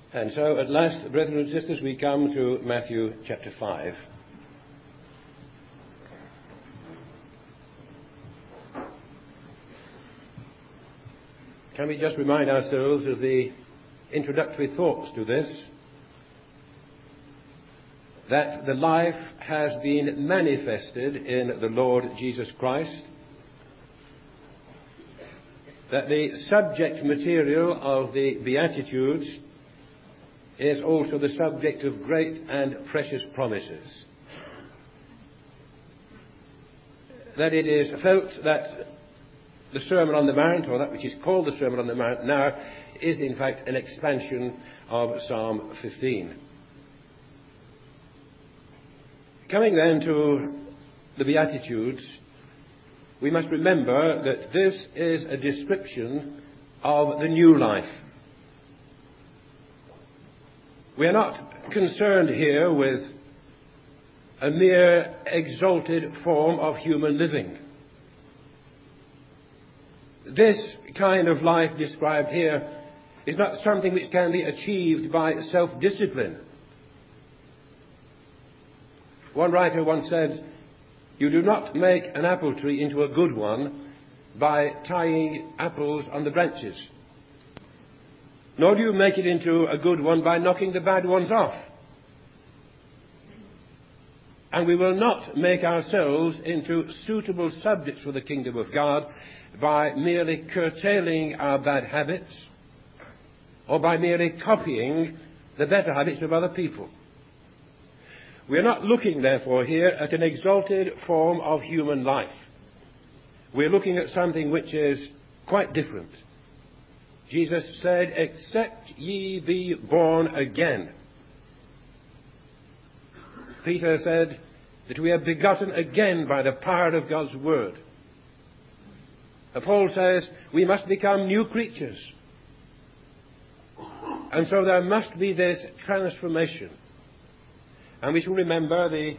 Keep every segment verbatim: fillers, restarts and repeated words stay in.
And so at last, brethren and sisters, we come to Matthew chapter five. Can we just remind ourselves of the introductory thoughts to this? That the life has been manifested in the Lord Jesus Christ. That the subject material of the Beatitudes is also the subject of great and precious promises. That it is felt that the Sermon on the Mount, or that which is called the Sermon on the Mount now, is in fact an expansion of Psalm fifteen. Coming then to the Beatitudes, we must remember that this is a description of the new life. We are not concerned here with a mere exalted form of human living. This kind of life described here is not something which can be achieved by self-discipline. One writer once said, "You do not make an apple tree into a good one by tying apples on the branches. Nor do you make it into a good one by knocking the bad ones off. And we will not make ourselves into suitable subjects for the kingdom of God by merely curtailing our bad habits or by merely copying the better habits of other people. We are not looking, therefore, here at an exalted form of human life. We are looking at something which is quite different. Jesus said, 'Except ye be born again.' Peter said that we are begotten again by the power of God's word. Paul says we must become new creatures. And so there must be this transformation. And we shall remember the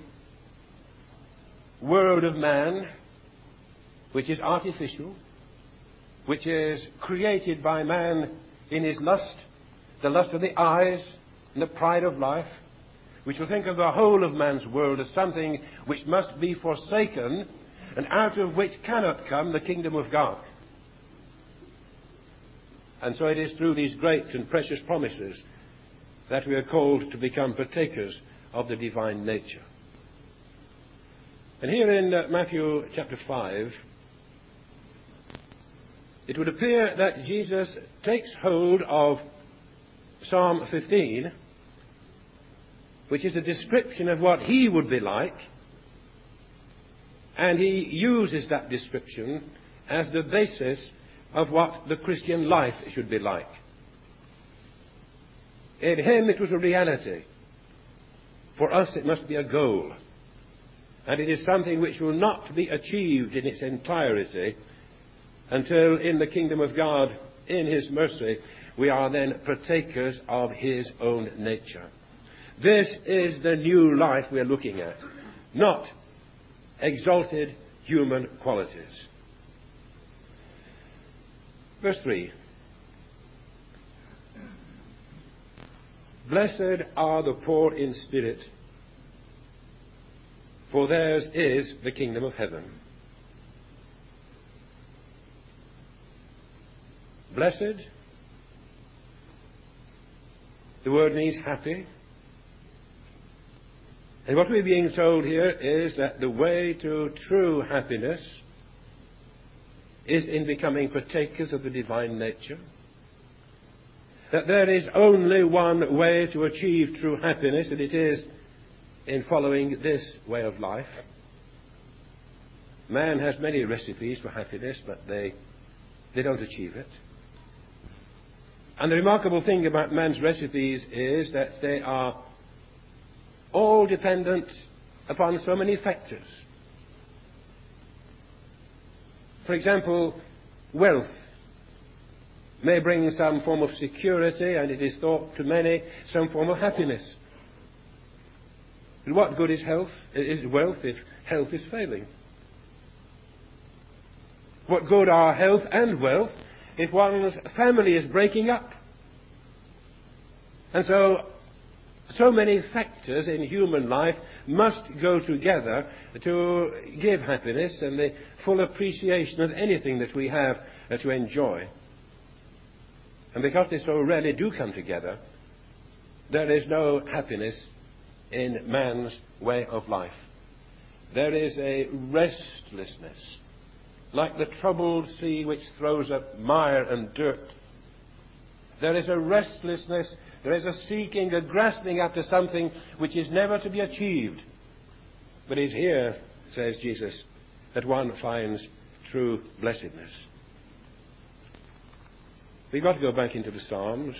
world of man, which is artificial, which is created by man in his lust, the lust of the eyes and the pride of life. We shall think of the whole of man's world as something which must be forsaken and out of which cannot come the kingdom of God. And so it is through these great and precious promises that we are called to become partakers of the divine nature. And here in uh, Matthew chapter five, it would appear that Jesus takes hold of Psalm fifteen, which is a description of what he would be like, and he uses that description as the basis of what the Christian life should be like. In him it was a reality. For us it must be a goal. And it is something which will not be achieved in its entirety until in the kingdom of God, in his mercy, we are then partakers of his own nature. This is the new life we are looking at, not exalted human qualities. Verse three. Blessed are the poor in spirit, for theirs is the kingdom of heaven. Blessed, the word means happy. And what we're being told here is that the way to true happiness is in becoming partakers of the divine nature. That there is only one way to achieve true happiness, and it is in following this way of life. Man has many recipes for happiness, but they, they don't achieve it. And the remarkable thing about man's recipes is that they are all dependent upon so many factors. For example, wealth may bring some form of security, and it is thought to many some form of happiness. But what good is health? Is wealth if health is failing? What good are health and wealth if one's family is breaking up? And so, so many factors in human life must go together to give happiness and the full appreciation of anything that we have uh, to enjoy. And because they so rarely do come together, there is no happiness in man's way of life. There is a restlessness, like the troubled sea which throws up mire and dirt. There is a restlessness, there is a seeking, a grasping after something which is never to be achieved. But it is here, says Jesus, that one finds true blessedness. We've got to go back into the Psalms.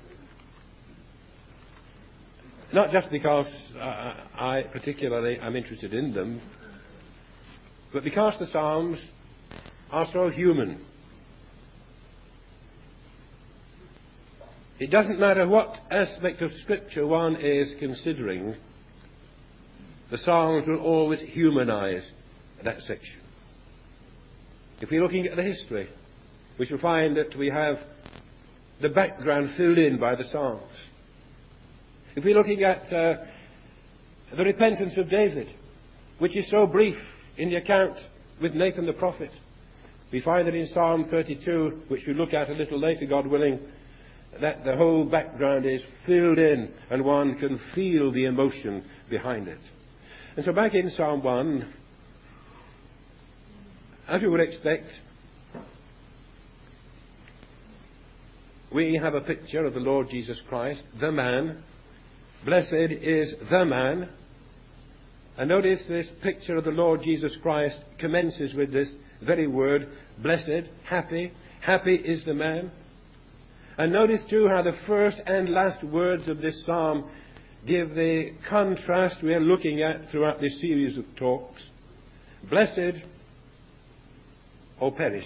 Not just because uh, I particularly am interested in them, but because the Psalms are so human. It doesn't matter what aspect of Scripture one is considering, the Psalms will always humanize that section. If we're looking at the history, we shall find that we have the background filled in by the Psalms. If we're looking at uh, the repentance of David, which is so brief in the account with Nathan the prophet, we find that in Psalm thirty-two, which we'll look at a little later, God willing, that the whole background is filled in and one can feel the emotion behind it. And so back in Psalm one, as you would expect, we have a picture of the Lord Jesus Christ, the man. Blessed is the man. And notice this picture of the Lord Jesus Christ commences with this very word, blessed, happy. Happy is the man. And notice too how the first and last words of this psalm give the contrast we are looking at throughout this series of talks. Blessed or perish.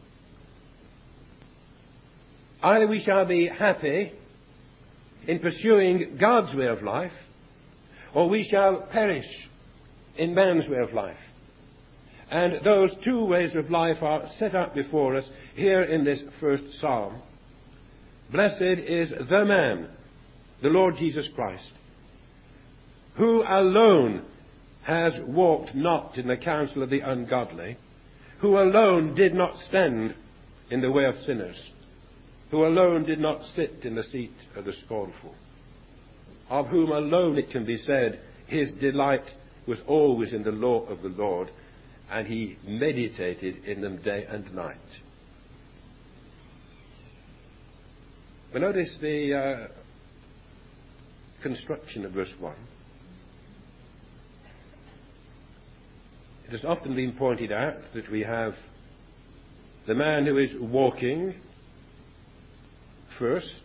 Either we shall be happy in pursuing God's way of life, or we shall perish in man's way of life. And those two ways of life are set out before us here in this first psalm. Blessed is the man, the Lord Jesus Christ, who alone has walked not in the counsel of the ungodly, who alone did not stand in the way of sinners, who alone did not sit in the seat of the scornful, of whom alone it can be said, his delight was always in the law of the Lord, and he meditated in them day and night. But notice the uh, construction of verse one. It has often been pointed out that we have the man who is walking first,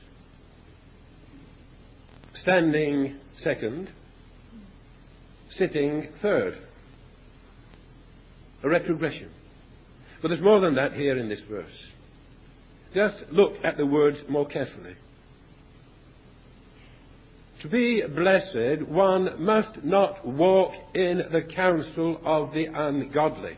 standing second, sitting third. A retrogression. But there's more than that here in this verse. Just look at the words more carefully. To be blessed, one must not walk in the counsel of the ungodly.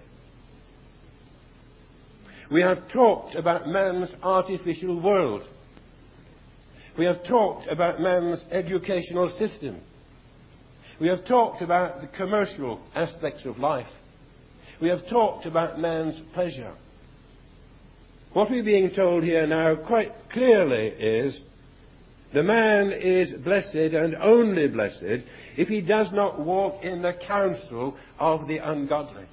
We have talked about man's artificial world. We have talked about man's educational system. We have talked about the commercial aspects of life. We have talked about man's pleasure. What we're being told here now quite clearly is the man is blessed and only blessed if he does not walk in the counsel of the ungodly.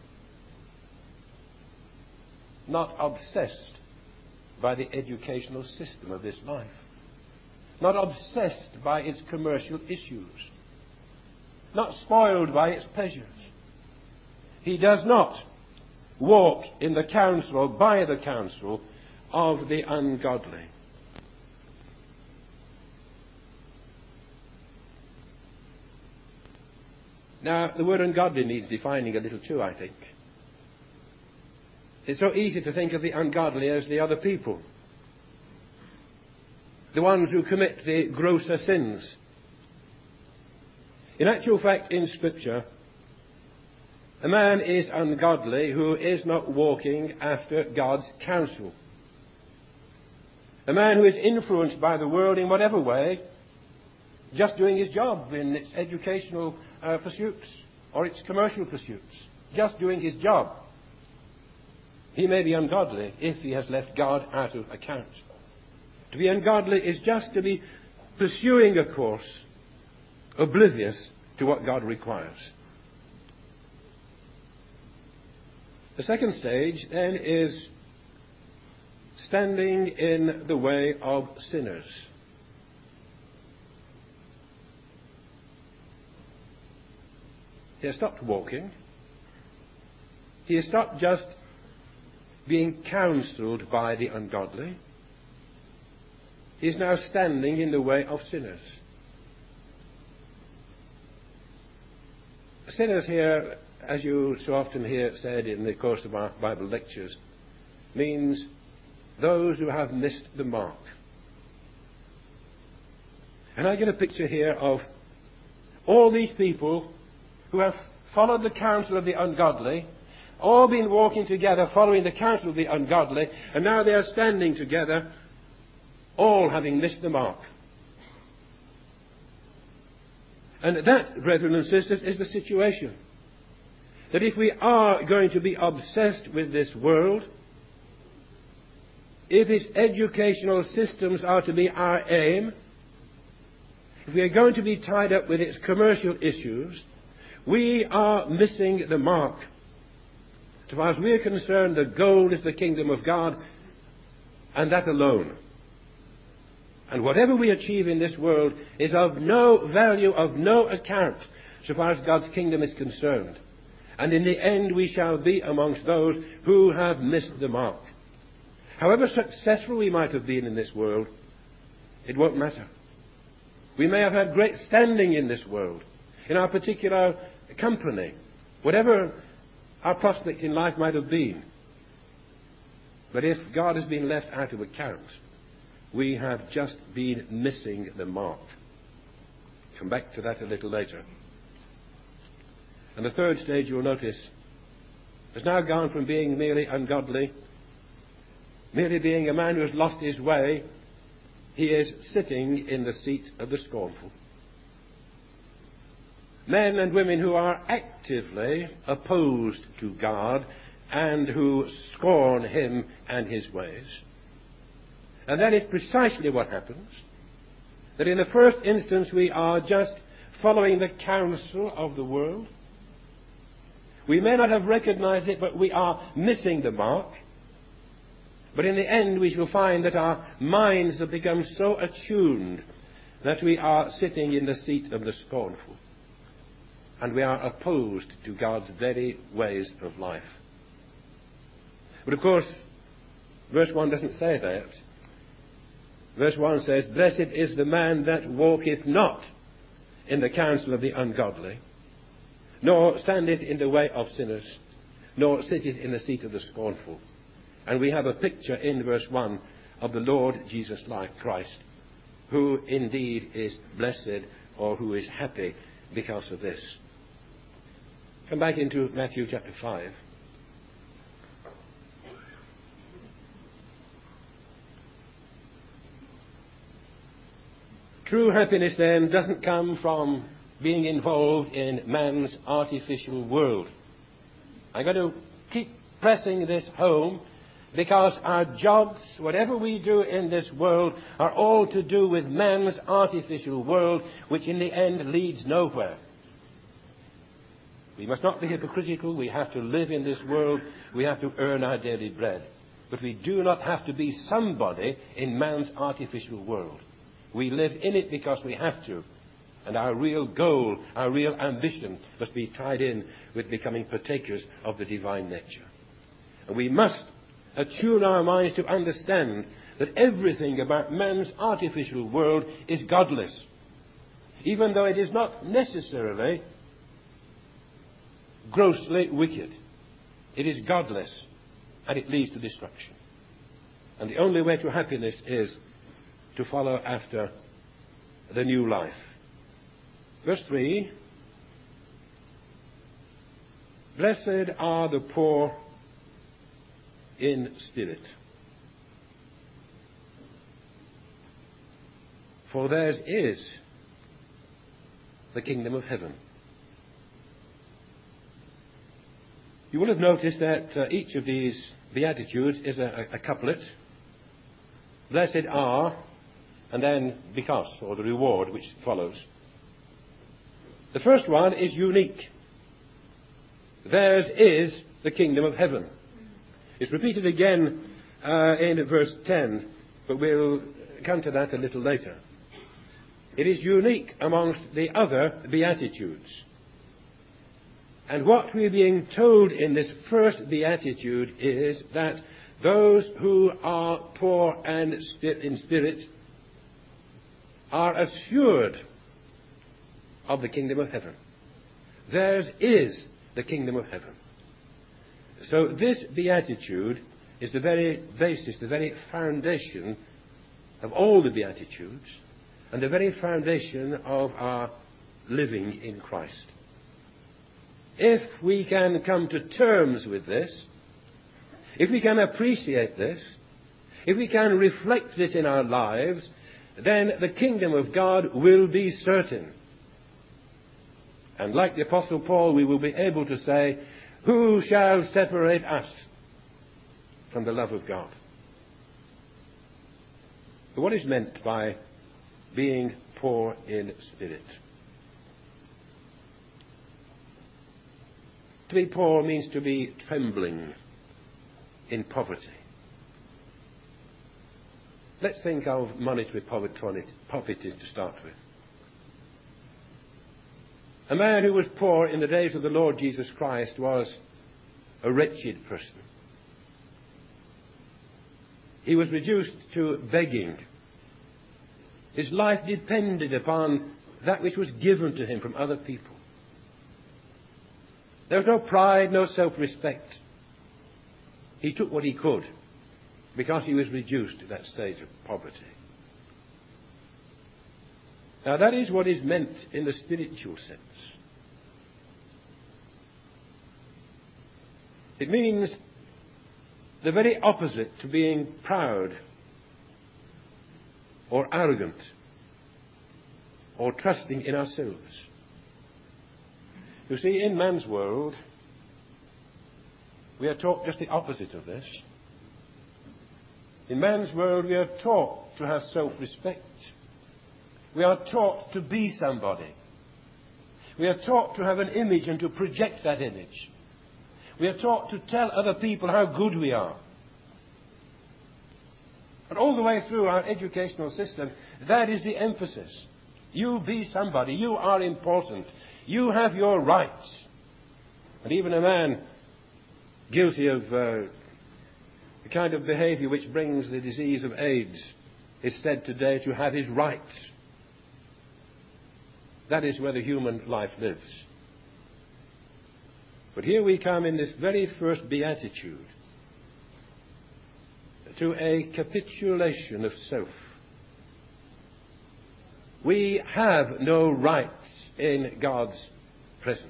Not obsessed by the educational system of this life. Not obsessed by its commercial issues. Not spoiled by its pleasures. He does not walk in the counsel or by the counsel of the ungodly. Now, the word ungodly needs defining a little too, I think. It's so easy to think of the ungodly as the other people. The ones who commit the grosser sins. In actual fact, in Scripture, a man is ungodly who is not walking after God's counsel. A man who is influenced by the world in whatever way, just doing his job in its educational uh, pursuits or its commercial pursuits, just doing his job. He may be ungodly if he has left God out of account. To be ungodly is just to be pursuing a course oblivious to what God requires. The second stage then is standing in the way of sinners. He has stopped walking. He has stopped just being counseled by the ungodly. He is now standing in the way of sinners. Sinners here, as you so often hear said in the course of our Bible lectures, means those who have missed the mark. And I get a picture here of all these people who have followed the counsel of the ungodly, all been walking together following the counsel of the ungodly, and now they are standing together, all having missed the mark. And that, brethren and sisters, is the situation. That if we are going to be obsessed with this world, if its educational systems are to be our aim, if we are going to be tied up with its commercial issues, we are missing the mark. As far as we are concerned, the goal is the kingdom of God, and that alone. And whatever we achieve in this world is of no value, of no account, so far as God's kingdom is concerned. And in the end we shall be amongst those who have missed the mark. However successful we might have been in this world, it won't matter. We may have had great standing in this world, in our particular company, whatever our prospect in life might have been. But if God has been left out of account, we have just been missing the mark. Come back to that a little later. And the third stage, you'll notice, has now gone from being merely ungodly, merely being a man who has lost his way. He is sitting in the seat of the scornful. Men and women who are actively opposed to God and who scorn him and his ways. And that is precisely what happens. That in the first instance we are just following the counsel of the world. We may not have recognized it, but we are missing the mark. But in the end we shall find that our minds have become so attuned that we are sitting in the seat of the scornful. And we are opposed to God's very ways of life. But of course, verse one doesn't say that. Verse one says, "Blessed is the man that walketh not in the counsel of the ungodly, nor standeth in the way of sinners, nor sitteth in the seat of the scornful." And we have a picture in verse one of the Lord Jesus Christ, who indeed is blessed, or who is happy because of this. Come back into Matthew chapter five. True happiness then doesn't come from being involved in man's artificial world. I'm going to keep pressing this home because our jobs, whatever we do in this world, are all to do with man's artificial world, which in the end leads nowhere. We must not be hypocritical. We have to live in this world. We have to earn our daily bread. But we do not have to be somebody in man's artificial world. We live in it because we have to. And our real goal, our real ambition must be tied in with becoming partakers of the divine nature. And we must attune our minds to understand that everything about man's artificial world is godless, even though it is not necessarily grossly wicked. It is godless, and it leads to destruction. And the only way to happiness is to follow after the new life. Verse three, "Blessed are the poor in spirit, for theirs is the kingdom of heaven. You will have noticed that uh, each of these Beatitudes is a, a couplet. Blessed are, and then because, or the reward which follows. The first one is unique. Theirs is the kingdom of heaven. It's repeated again uh, in verse ten, but we'll come to that a little later. It is unique amongst the other Beatitudes. And what we're being told in this first Beatitude is that those who are poor and in spirit are assured of the kingdom of heaven. Theirs is the kingdom of heaven. So this Beatitude is the very basis, the very foundation of all the Beatitudes, and the very foundation of our living in Christ. If we can come to terms with this, if we can appreciate this, if we can reflect this in our lives, then the kingdom of God will be certain. And like the Apostle Paul, we will be able to say, who shall separate us from the love of God? But what is meant by being poor in spirit? To be poor means to be trembling in poverty. Let's think of monetary poverty to start with. A man who was poor in the days of the Lord Jesus Christ was a wretched person. He was reduced to begging. His life depended upon that which was given to him from other people. There was no pride, no self-respect. He took what he could because he was reduced to that stage of poverty. Now that is what is meant in the spiritual sense. It means the very opposite to being proud or arrogant or trusting in ourselves. You see, in man's world, we are taught just the opposite of this. In man's world, we are taught to have self-respect. We are taught to be somebody. We are taught to have an image and to project that image. We are taught to tell other people how good we are. And all the way through our educational system, that is the emphasis. You be somebody. You are important. You have your rights. And even a man guilty of uh, the kind of behavior which brings the disease of AIDS is said today to have his rights. That is where the human life lives. But here we come in this very first beatitude to a capitulation of self. We have no rights in God's presence.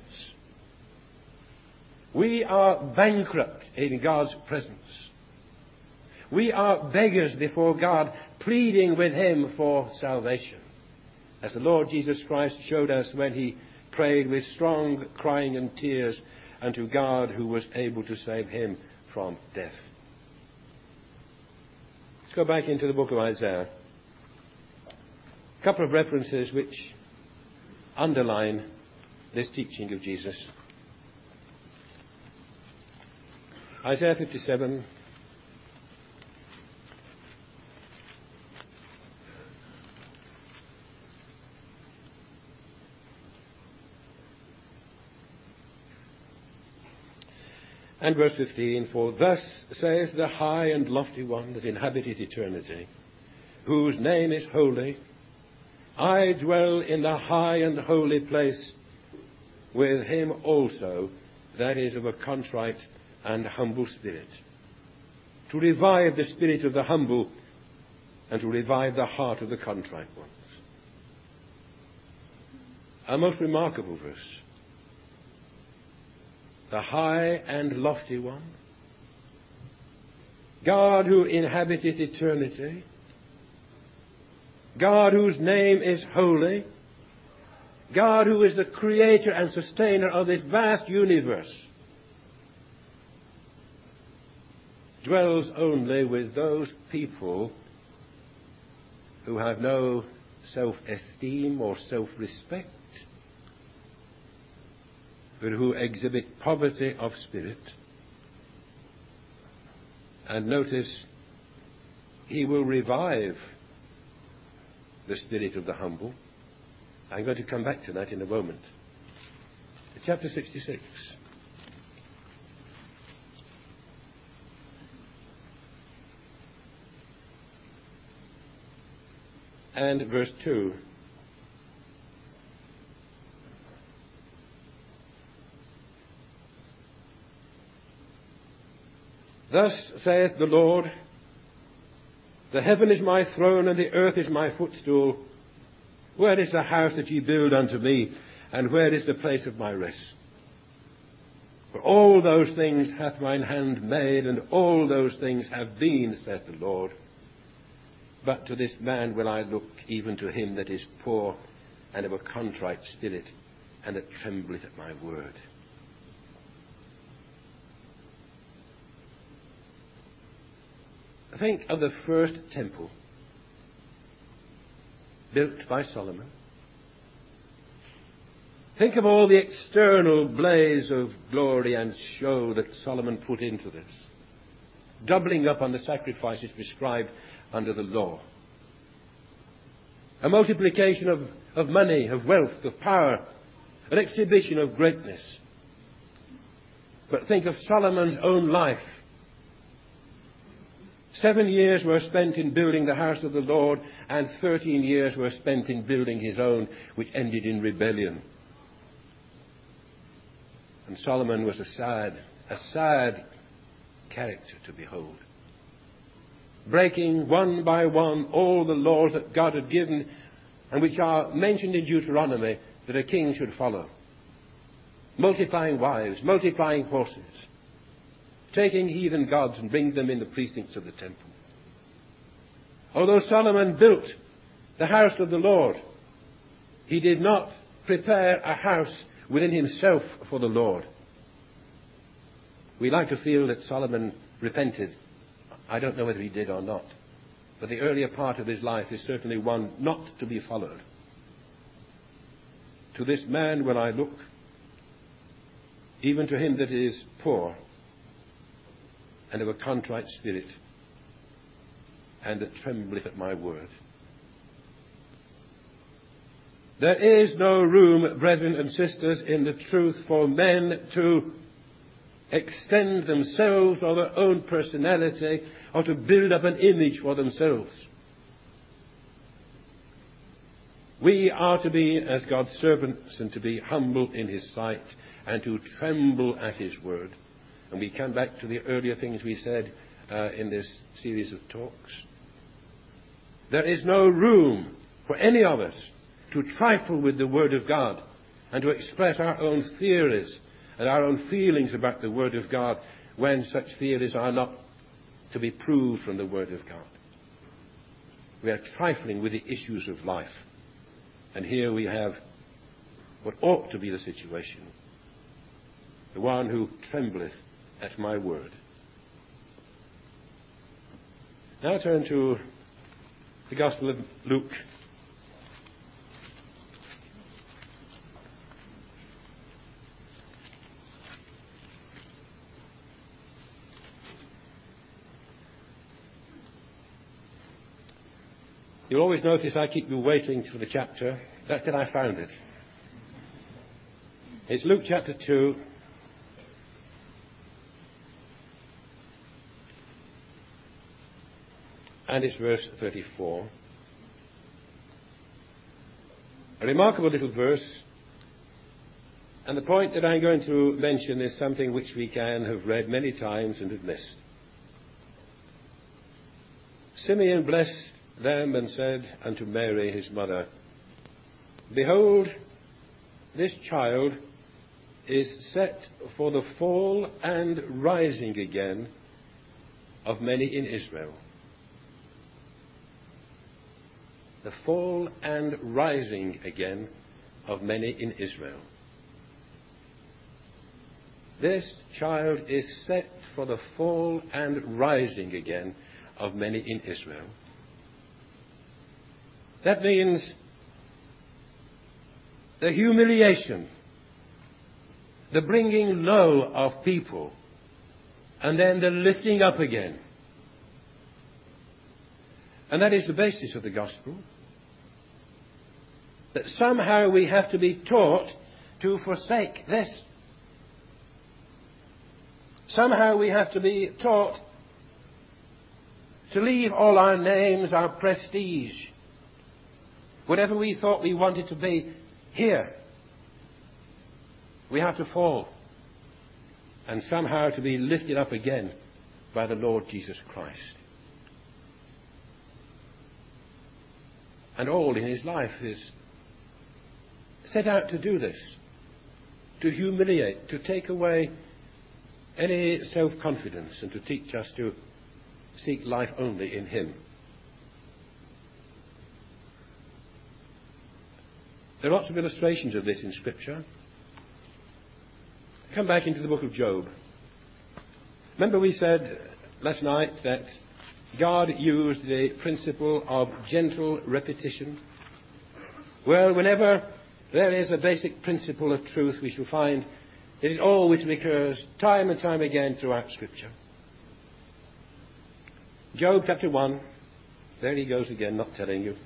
We are bankrupt in God's presence. We are beggars before God, pleading with Him for salvation, as the Lord Jesus Christ showed us when He prayed with strong crying and tears unto God who was able to save Him from death. Let's go back into the book of Isaiah. A couple of references which underline this teaching of Jesus. Isaiah fifty-seven. And verse fifteen, for thus saith the high and lofty one that inhabiteth eternity, whose name is holy, I dwell in the high and holy place with him also that is of a contrite and humble spirit, to revive the spirit of the humble and to revive the heart of the contrite ones. A most remarkable verse. The high and lofty one, God who inhabiteth eternity, God whose name is holy, God, who is the creator and sustainer of this vast universe, dwells only with those people who have no self-esteem or self-respect, but who exhibit poverty of spirit. And notice, he will revive the spirit of the humble. I'm going to come back to that in a moment. Chapter sixty-six. And verse two. Thus saith the Lord, the heaven is my throne, and the earth is my footstool. Where is the house that ye build unto me, and where is the place of my rest? For all those things hath mine hand made, and all those things have been, saith the Lord. But to this man will I look, even to him that is poor, and of a contrite spirit, and that trembleth at my word. Think of the first temple built by Solomon. Think of all the external blaze of glory and show that Solomon put into this, doubling up on the sacrifices prescribed under the law. A multiplication of, of money, of wealth, of power, an exhibition of greatness. But think of Solomon's own life. Seven years were spent in building the house of the Lord, and thirteen years were spent in building his own, which ended in rebellion. And Solomon was a sad, a sad character to behold, breaking one by one all the laws that God had given, and which are mentioned in Deuteronomy that a king should follow. Multiplying wives, multiplying horses, taking heathen gods and bringing them in the precincts of the temple. Although Solomon built the house of the Lord, he did not prepare a house within himself for the Lord. We like to feel that Solomon repented. I don't know whether he did or not, but the earlier part of his life is certainly one not to be followed. To this man will I look, even to him that is poor, and of a contrite spirit, and that trembleth at my word. There is no room, brethren and sisters, in the truth for men to extend themselves or their own personality, or to build up an image for themselves. We are to be as God's servants, and to be humble in his sight, and to tremble at his word. And we come back to the earlier things we said uh, in this series of talks. There is no room for any of us to trifle with the Word of God and to express our own theories and our own feelings about the Word of God when such theories are not to be proved from the Word of God. We are trifling with the issues of life. And here we have what ought to be the situation. The one who trembleth at my word. Now turn to the Gospel of Luke. You'll always notice I keep you waiting for the chapter. That's that I found it. It's Luke chapter two. And it's verse thirty-four. A remarkable little verse. And the point that I'm going to mention is something which we can have read many times and have missed. Simeon blessed them and said unto Mary his mother, Behold, this child is set for the fall and rising again of many in Israel. The fall and rising again of many in Israel. This child is set for the fall and rising again of many in Israel. That means the humiliation, the bringing low of people, and then the lifting up again. And that is the basis of the gospel. That somehow we have to be taught to forsake this. Somehow we have to be taught to leave all our names, our prestige, whatever we thought we wanted to be, here. We have to fall and somehow to be lifted up again by the Lord Jesus Christ. And all in his life is set out to do this, to humiliate, to take away any self-confidence and to teach us to seek life only in him. There are lots of illustrations of this in Scripture. Come back into the book of Job. Remember we said last night that God used the principle of gentle repetition. Well, whenever there is a basic principle of truth, we shall find that it always recurs time and time again throughout Scripture. Job chapter one. There he goes again, not telling you.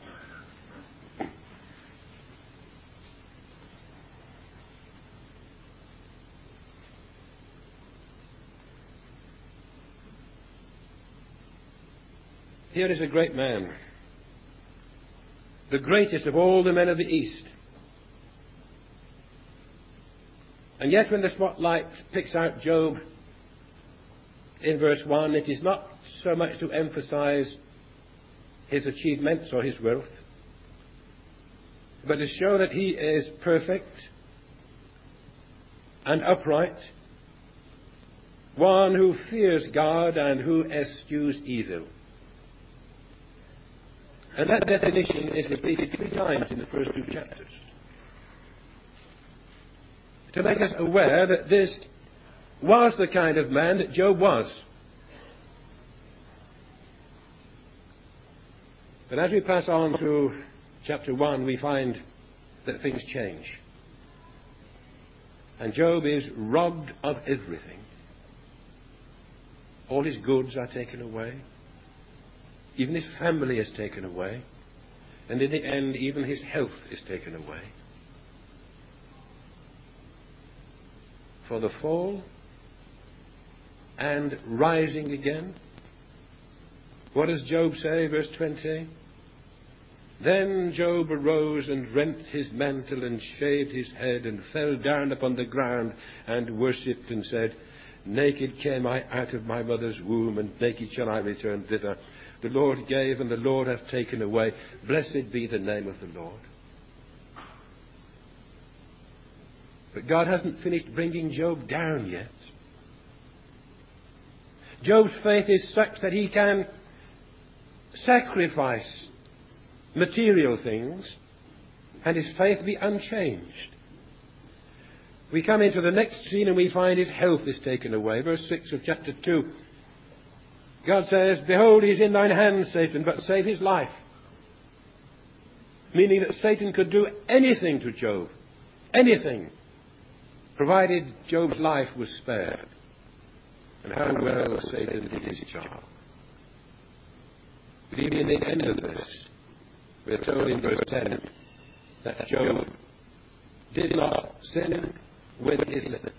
Here is a great man, the greatest of all the men of the East. And yet when the spotlight picks out Job in verse one, it is not so much to emphasize his achievements or his wealth, but to show that he is perfect and upright, one who fears God and who eschews evil. And that definition is repeated three times in the first two chapters, to make us aware that this was the kind of man that Job was. But as we pass on through chapter one, we find that things change. And Job is robbed of everything. All his goods are taken away. Even his family is taken away. And in the end, even his health is taken away. For the fall and rising again. What does Job say, verse twenty? Then Job arose and rent his mantle and shaved his head and fell down upon the ground and worshipped and said, Naked came I out of my mother's womb, and naked shall I return thither. The Lord gave, and the Lord hath taken away. Blessed be the name of the Lord. But God hasn't finished bringing Job down yet. Job's faith is such that he can sacrifice material things and his faith be unchanged. We come into the next scene and we find his health is taken away. Verse six of chapter two. God says, Behold, he is in thine hand, Satan, but save his life. Meaning that Satan could do anything to Job. Anything. Provided Job's life was spared. And how well Satan did his job. But even in the end of this, we are told in verse ten that Job did not sin with his lips.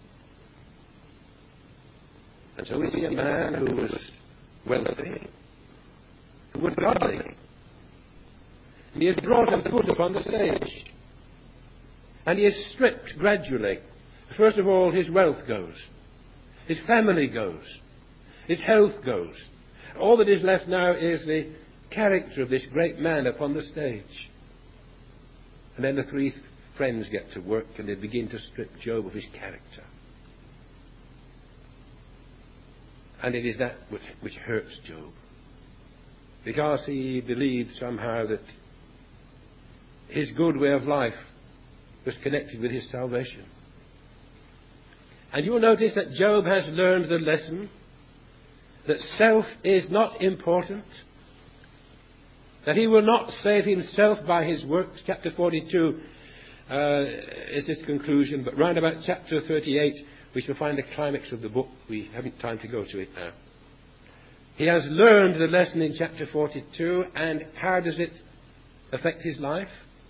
And so we see a man who was wealthy, who was godly. He is brought and put upon the stage. And he is stripped gradually. First of all, his wealth goes. His family goes. His health goes. All that is left now is the character of this great man upon the stage. And then the three friends get to work and they begin to strip Job of his character. And it is that which, which hurts Job. Because he believed somehow that his good way of life was connected with his salvation. And you'll notice that Job has learned the lesson that self is not important, that he will not save himself by his works. Chapter forty-two uh, is this conclusion, but round about chapter thirty-eight we shall find the climax of the book. We haven't time to go to it now. He has learned the lesson in chapter forty-two, and how does it affect his life?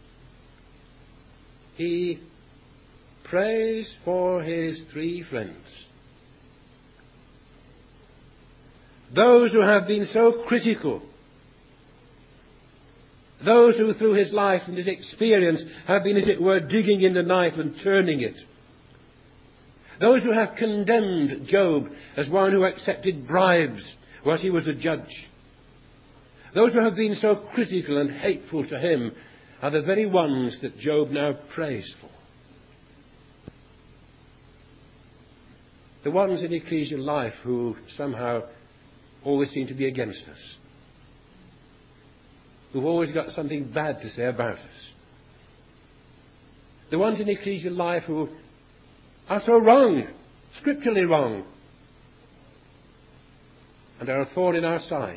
He prays for his three friends. Those who have been so critical, those who through his life and his experience have been, as it were, digging in the knife and turning it. Those who have condemned Job as one who accepted bribes whilst he was a judge. Those who have been so critical and hateful to him are the very ones that Job now prays for. The ones in ecclesial life who somehow always seem to be against us, who've always got something bad to say about us. The ones in ecclesial life who are so wrong, scripturally wrong, and are a thorn in our side.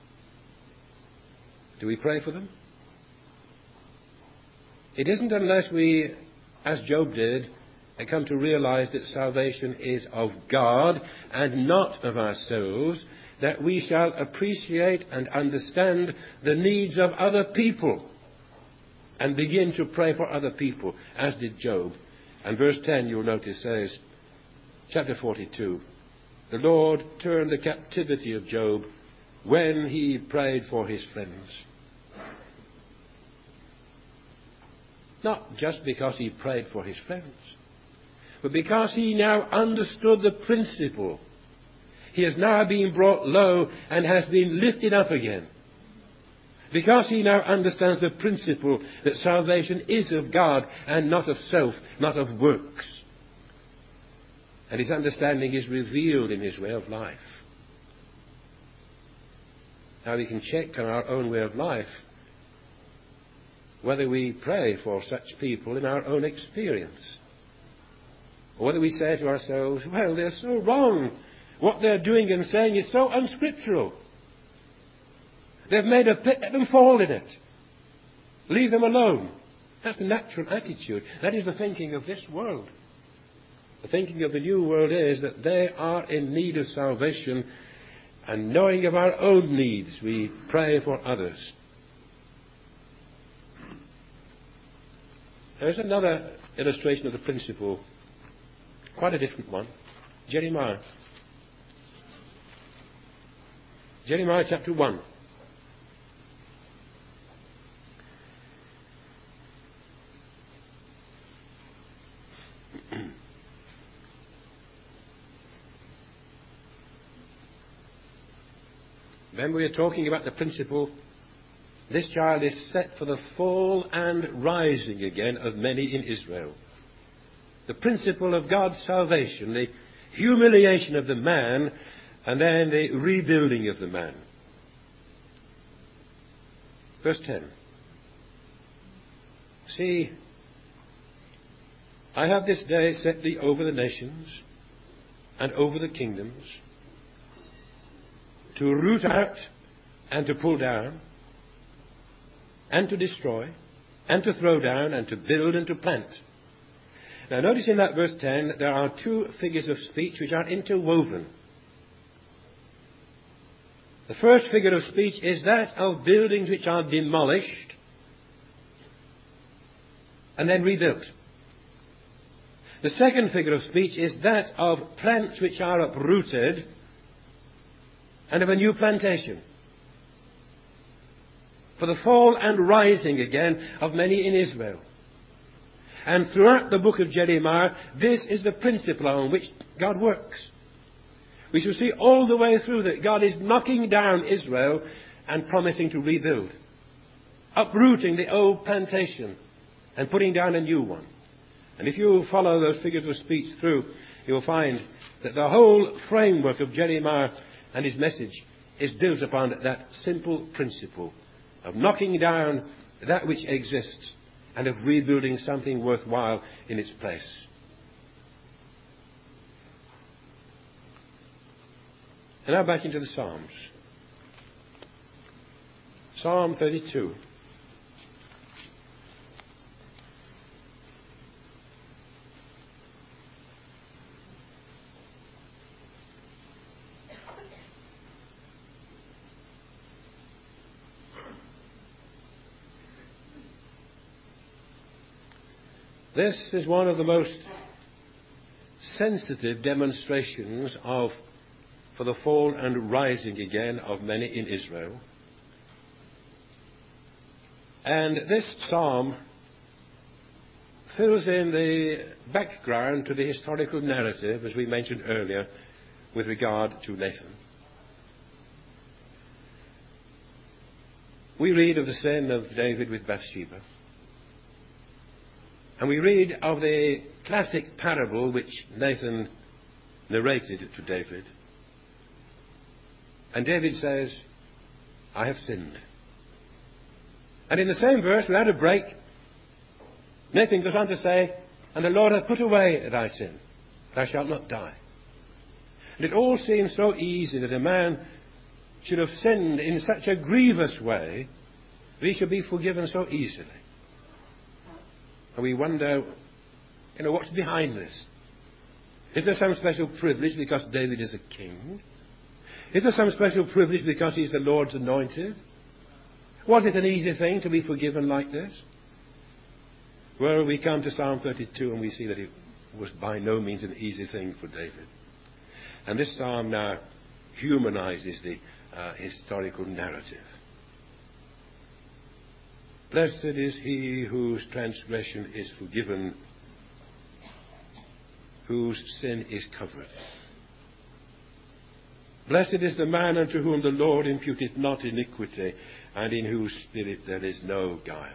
Do we pray for them? It isn't unless we, as Job did, come to realize that salvation is of God and not of ourselves, that we shall appreciate and understand the needs of other people and begin to pray for other people, as did Job. And verse ten, you'll notice, says, chapter forty-two, the Lord turned the captivity of Job when he prayed for his friends. Not just because he prayed for his friends, but because he now understood the principle. He has now been brought low and has been lifted up again. Because he now understands the principle that salvation is of God and not of self, not of works. And his understanding is revealed in his way of life. Now we can check on our own way of life whether we pray for such people in our own experience. Or whether we say to ourselves, well, they're so wrong. What they're doing and saying is so unscriptural. They've made a pit, let them fall in it. Leave them alone. That's the natural attitude. That is the thinking of this world. The thinking of the new world is that they are in need of salvation, and knowing of our own needs, we pray for others. There's another illustration of the principle, quite a different one. Jeremiah. Jeremiah chapter one. Then we are talking about the principle, this child is set for the fall and rising again of many in Israel. The principle of God's salvation, the humiliation of the man, and then the rebuilding of the man. Verse ten. See, I have this day set thee over the nations and over the kingdoms, to root out and to pull down, and to destroy, and to throw down, and to build and to plant. Now notice in that verse ten that there are two figures of speech which are interwoven. The first figure of speech is that of buildings which are demolished and then rebuilt. The second figure of speech is that of plants which are uprooted and of a new plantation. For the fall and rising again of many in Israel. And throughout the book of Jeremiah, this is the principle on which God works. We shall see all the way through that God is knocking down Israel and promising to rebuild. Uprooting the old plantation and putting down a new one. And if you follow those figures of speech through, you'll find that the whole framework of Jeremiah and his message is built upon that simple principle of knocking down that which exists and of rebuilding something worthwhile in its place. And now back into the Psalms. Psalm thirty-two. This is one of the most sensitive demonstrations of for the fall and rising again of many in Israel. And this psalm fills in the background to the historical narrative, as we mentioned earlier, with regard to Nathan. We read of the sin of David with Bathsheba. And we read of the classic parable which Nathan narrated to David. And David says, I have sinned. And in the same verse, without a break, Nathan goes on to say, and the Lord hath put away thy sin. Thou shalt not die. And it all seems so easy that a man should have sinned in such a grievous way that he should be forgiven so easily. And we wonder, you know, what's behind this? Is there some special privilege because David is a king? Is there some special privilege because he's the Lord's anointed? Was it an easy thing to be forgiven like this? Well, we come to Psalm thirty-two and we see that it was by no means an easy thing for David. And this psalm now humanizes the uh, historical narrative. Blessed is he whose transgression is forgiven, whose sin is covered. Blessed is the man unto whom the Lord imputeth not iniquity, and in whose spirit there is no guile.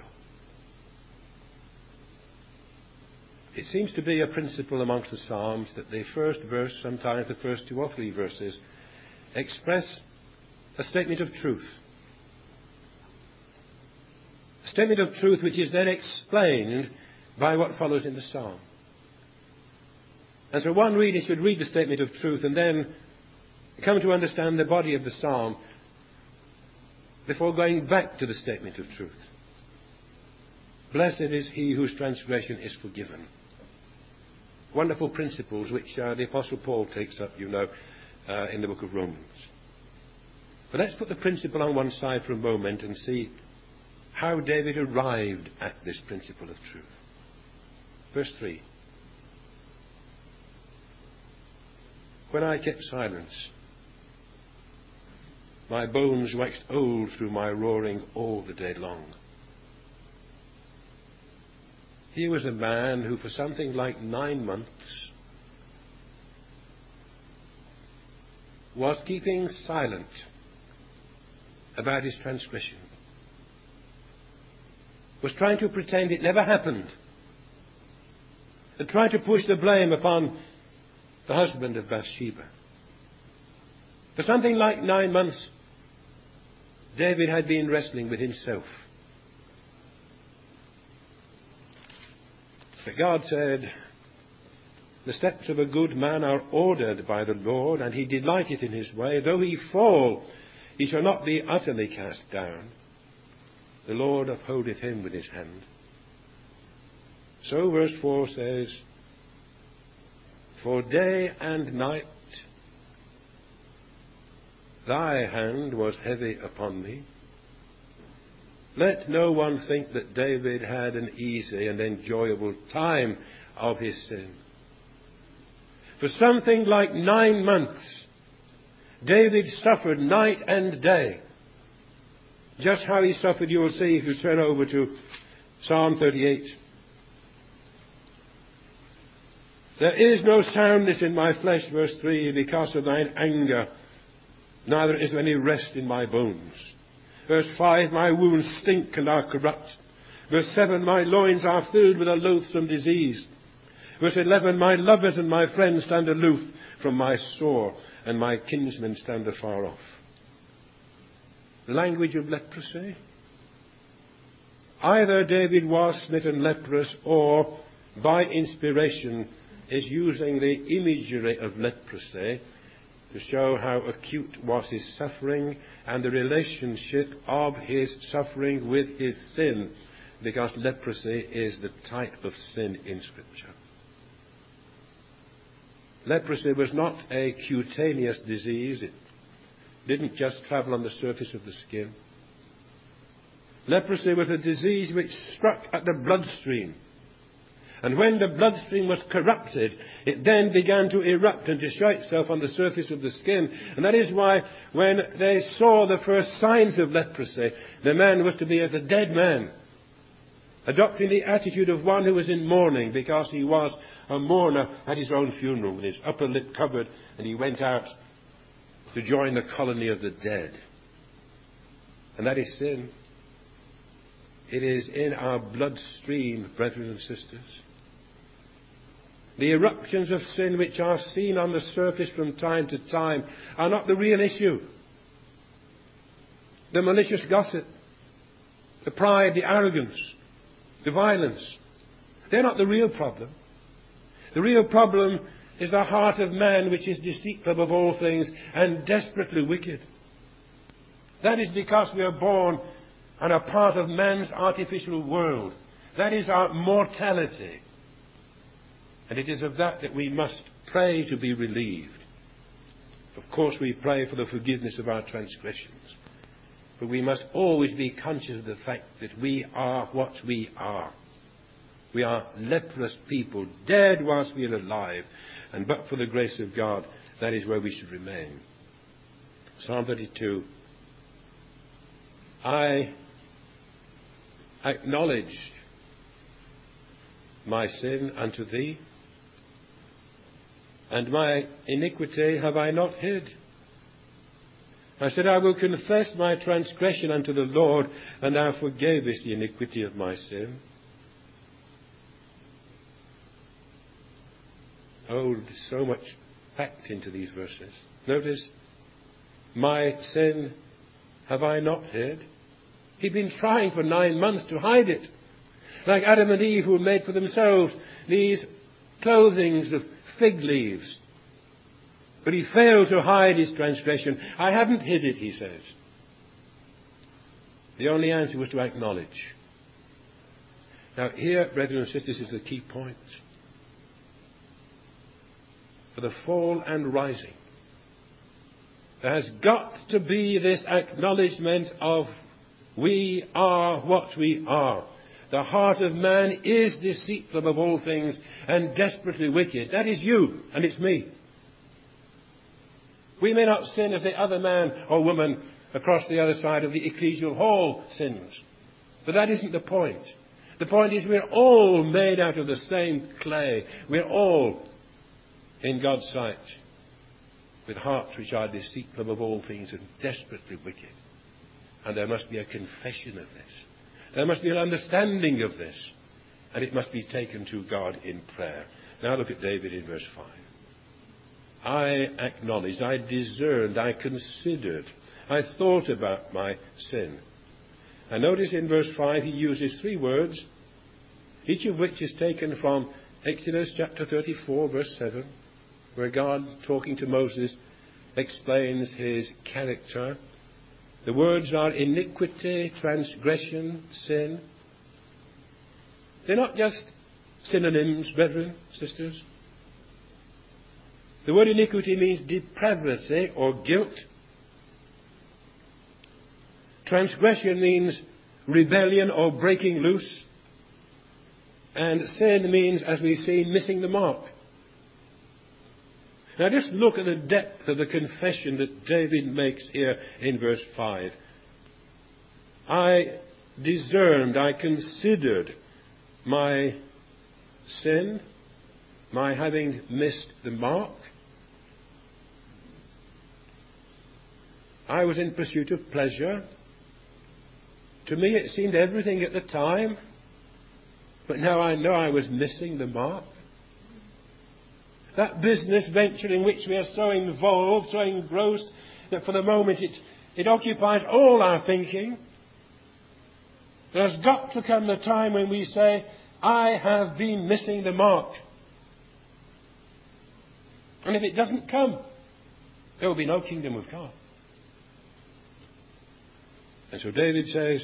It seems to be a principle amongst the Psalms that the first verse, sometimes the first two or three verses, express a statement of truth. A statement of truth which is then explained by what follows in the psalm. And so one reader should read the statement of truth and then come to understand the body of the psalm before going back to the statement of truth. Blessed is he whose transgression is forgiven. Wonderful principles which uh, the Apostle Paul takes up, you know, uh, in the book of Romans. But let's put the principle on one side for a moment and see how David arrived at this principle of truth. Verse three. When I kept silence, my bones waxed old through my roaring all the day long. Here was a man who for something like nine months was keeping silent about his transgression, was trying to pretend it never happened, and trying to push the blame upon the husband of Bathsheba. For something like nine months, David had been wrestling with himself. But God said, the steps of a good man are ordered by the Lord, and he delighteth in his way. Though he fall, he shall not be utterly cast down. The Lord upholdeth him with his hand. So verse four says, for day and night thy hand was heavy upon me. Let no one think that David had an easy and enjoyable time of his sin. For something like nine months, David suffered night and day. Just how he suffered you will see if you turn over to Psalm thirty-eight. There is no soundness in my flesh, verse three, because of thine anger, neither is there any rest in my bones. Verse five, my wounds stink and are corrupt. Verse seven, my loins are filled with a loathsome disease. Verse eleven, my lovers and my friends stand aloof from my sore, and my kinsmen stand afar off. The language of leprosy. Either David was smitten leprous, or by inspiration is using the imagery of leprosy to show how acute was his suffering and the relationship of his suffering with his sin, because leprosy is the type of sin in Scripture. Leprosy was not a cutaneous disease. It didn't just travel on the surface of the skin. Leprosy was a disease which struck at the bloodstream. And when the bloodstream was corrupted, it then began to erupt and to show itself on the surface of the skin. And that is why when they saw the first signs of leprosy, the man was to be as a dead man, adopting the attitude of one who was in mourning, because he was a mourner at his own funeral, with his upper lip covered, and he went out to join the colony of the dead. And that is sin. It is in our bloodstream, brethren and sisters. The eruptions of sin which are seen on the surface from time to time are not the real issue. The malicious gossip, the pride, the arrogance, the violence, they're not the real problem. The real problem is the heart of man, which is deceitful above all things and desperately wicked. That is because we are born and are part of man's artificial world. That is our mortality. And it is of that that we must pray to be relieved. Of course, we pray for the forgiveness of our transgressions. But we must always be conscious of the fact that we are what we are. We are leprous people, dead whilst we are alive. And but for the grace of God, that is where we should remain. Psalm thirty-two. I acknowledged my sin unto thee, and my iniquity have I not hid. I said, I will confess my transgression unto the Lord, and thou forgavest the iniquity of my sin. Oh, there's so much packed into these verses. Notice, my sin have I not hid. He'd been trying for nine months to hide it. Like Adam and Eve, who made for themselves these clothings of fig leaves. But he failed to hide his transgression. I haven't hid it, he says. The only answer was to acknowledge. Now here, brethren and sisters, is the key point. For the fall and rising, there has got to be this acknowledgement of we are what we are. The heart of man is deceitful above all things and desperately wicked. That is you, and it's me. We may not sin as the other man or woman across the other side of the ecclesial hall sins. But that isn't the point. The point is we're all made out of the same clay. We're all, in God's sight, with hearts which are deceitful above all things and desperately wicked. And there must be a confession of this. There must be an understanding of this. And it must be taken to God in prayer. Now look at David in verse five. I acknowledged, I discerned, I considered, I thought about my sin. And notice in verse five he uses three words, each of which is taken from Exodus chapter thirty-four, verse seven, where God, talking to Moses, explains his character. The words are iniquity, transgression, sin. They're not just synonyms, brethren, sisters. The word iniquity means depravity or guilt. Transgression means rebellion or breaking loose. And sin means, as we see, missing the mark. Now just look at the depth of the confession that David makes here in verse five. I discerned, I considered my sin, my having missed the mark. I was in pursuit of pleasure. To me it seemed everything at the time, but now I know I was missing the mark. That business venture in which we are so involved, so engrossed, that for the moment it, it occupied all our thinking. There's got to come the time when we say, I have been missing the mark. And if it doesn't come, there will be no kingdom of God. And so David says,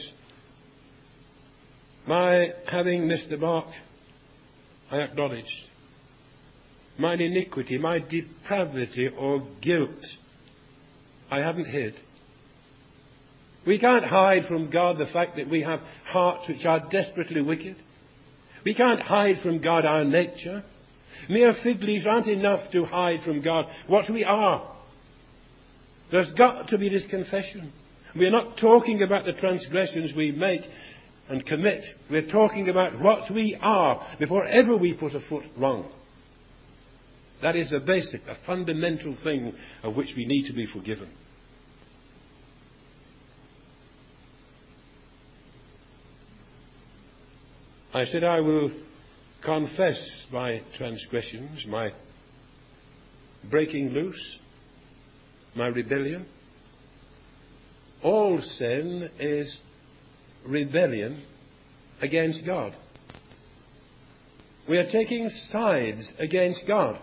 my having missed the mark, I acknowledge. Mine iniquity, my depravity or guilt, I haven't hid. We can't hide from God the fact that we have hearts which are desperately wicked. We can't hide from God our nature. Mere fig leaves aren't enough to hide from God what we are. There's got to be this confession. We're not talking about the transgressions we make and commit. We're talking about what we are before ever we put a foot wrong. That is a basic, a fundamental thing of which we need to be forgiven. I said I will confess my transgressions, my breaking loose, my rebellion. All sin is rebellion against God. We are taking sides against God.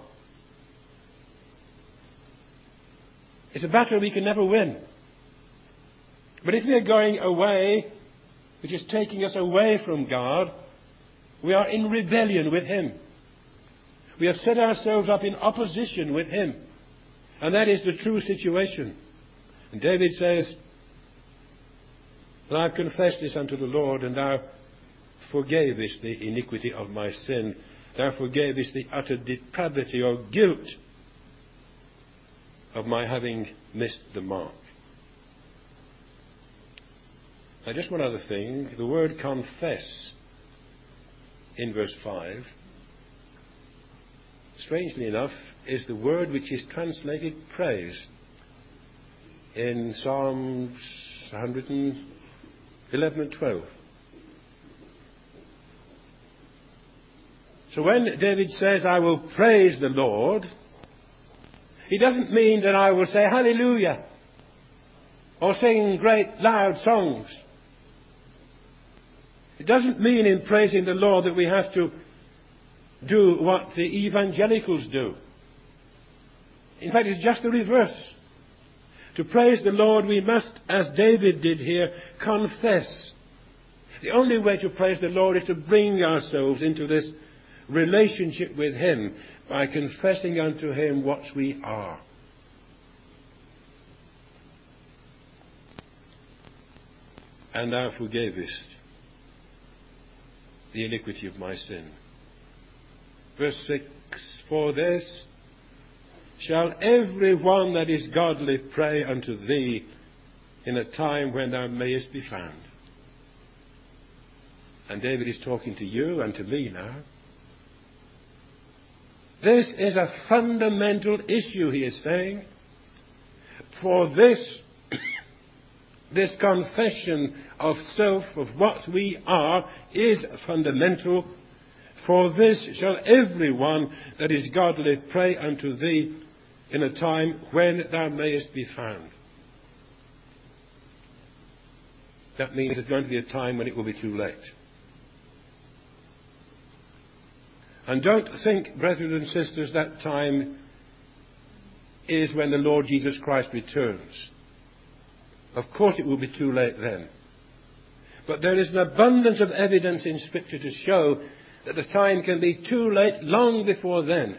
It's a battle we can never win. But if we are going away, which is taking us away from God, we are in rebellion with Him. We have set ourselves up in opposition with Him. And that is the true situation. And David says, I have confessed this unto the Lord, and thou forgavest the iniquity of my sin. Thou forgavest the utter depravity or guilt of my having missed the mark. Now just one other thing. The word confess in verse five, strangely enough, is the word which is translated praise in Psalms one eleven and twelve. So when David says, I will praise the Lord, he doesn't mean that I will say hallelujah or sing great loud songs. It doesn't mean in praising the Lord that we have to do what the evangelicals do. In fact, it's just the reverse. To praise the Lord, we must, as David did here, confess. The only way to praise the Lord is to bring ourselves into this relationship with Him by confessing unto Him what we are. And thou forgavest the iniquity of my sin. Verse six, for this shall every one that is godly pray unto thee in a time when thou mayest be found. And David is talking to you and to me now. This is a fundamental issue, he is saying. For this, this confession of self, of what we are, is fundamental. For this shall every one that is godly pray unto thee in a time when thou mayest be found. That means there's going to be a time when it will be too late. And don't think, brethren and sisters, that time is when the Lord Jesus Christ returns. Of course it will be too late then. But there is an abundance of evidence in Scripture to show that the time can be too late long before then.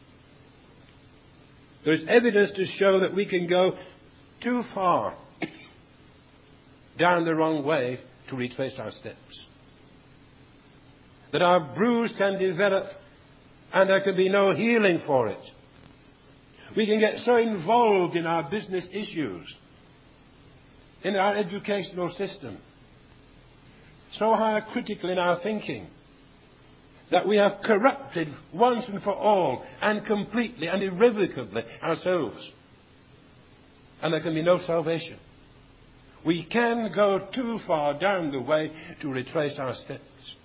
There is evidence to show that we can go too far down the wrong way to retrace our steps. That our bruise can develop and there can be no healing for it. We can get so involved in our business issues, in our educational system, so hypercritical in our thinking, that we have corrupted once and for all and completely and irrevocably ourselves. And there can be no salvation. We can go too far down the way to retrace our steps.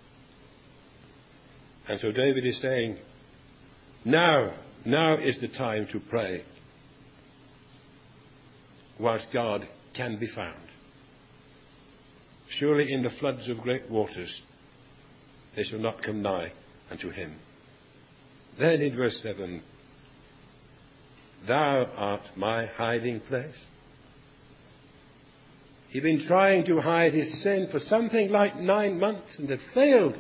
And so David is saying, now, now is the time to pray, whilst God can be found. surely in the floods of great waters they shall not come nigh unto him. Then in verse seven, thou art my hiding place. He'd been trying to hide his sin for something like nine months and had failed.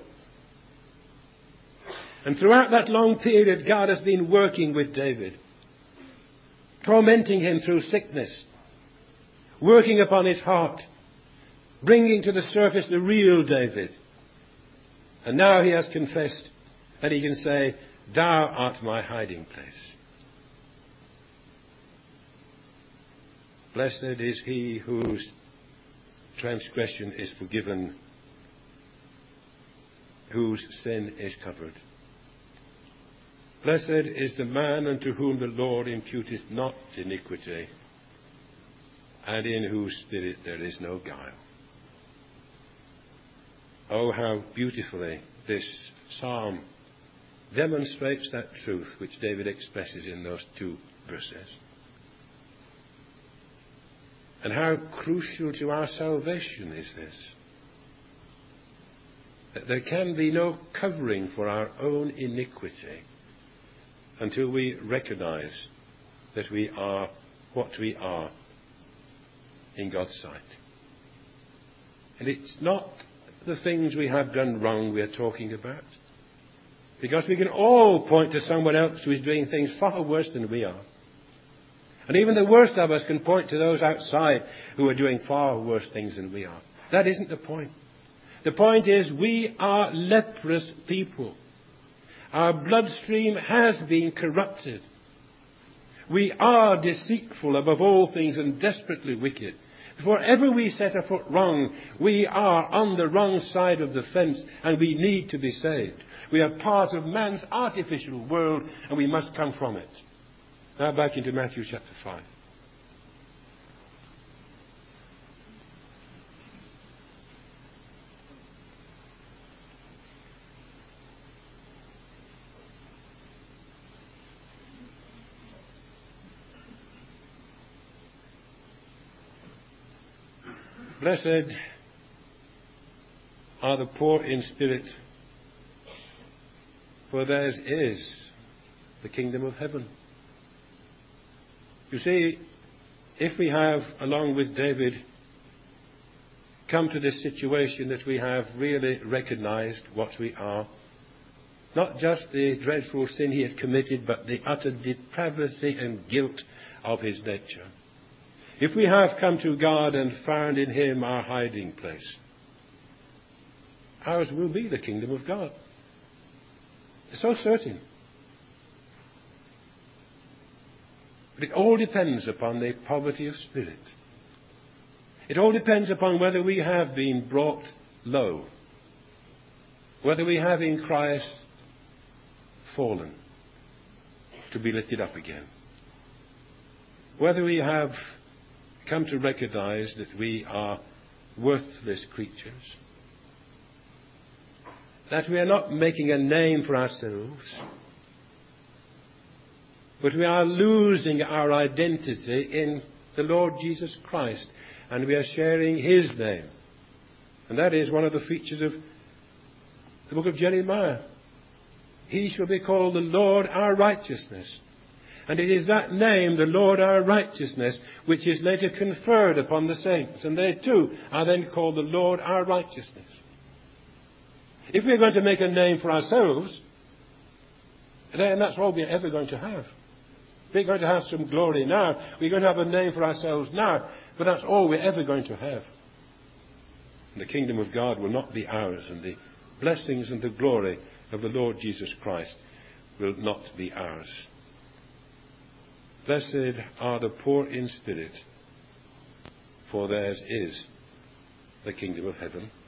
And throughout that long period, God has been working with David, tormenting him through sickness, working upon his heart, bringing to the surface the real David. And now he has confessed, and he can say, thou art my hiding place. Blessed is he whose transgression is forgiven, whose sin is covered. Blessed is the man unto whom the Lord imputeth not iniquity, and in whose spirit there is no guile. Oh, how beautifully this psalm demonstrates that truth which David expresses in those two verses. And how crucial to our salvation is this. That there can be no covering for our own iniquity until we recognize that we are what we are in God's sight. And it's not the things we have done wrong we are talking about. Because we can all point to someone else who is doing things far worse than we are. And even the worst of us can point to those outside who are doing far worse things than we are. That isn't the point. The point is we are leprous people. Our bloodstream has been corrupted. We are deceitful above all things and desperately wicked. Before ever we set a foot wrong, we are on the wrong side of the fence and we need to be saved. We are part of man's artificial world and we must come from it. Now back into Matthew chapter five. Blessed are the poor in spirit, for theirs is the kingdom of heaven. You see, if we have, along with David, come to this situation that we have really recognized what we are, not just the dreadful sin he had committed, but the utter depravity and guilt of his nature. If we have come to God and found in him our hiding place, ours will be the kingdom of God. It's so certain. But it all depends upon the poverty of spirit. It all depends upon whether we have been brought low, whether we have in Christ fallen to be lifted up again, whether we have come to recognize that we are worthless creatures, that we are not making a name for ourselves, but we are losing our identity in the Lord Jesus Christ, and we are sharing his name. And that is one of the features of the book of Jeremiah. He shall be called the Lord our righteousness. And it is that name, the Lord our righteousness, which is later conferred upon the saints. And they too are then called the Lord our righteousness. If we're going to make a name for ourselves, then that's all we're ever going to have. We're going to have some glory now. We're going to have a name for ourselves now. But that's all we're ever going to have. And the kingdom of God will not be ours. And the blessings and the glory of the Lord Jesus Christ will not be ours. Blessed are the poor in spirit, for theirs is the kingdom of heaven.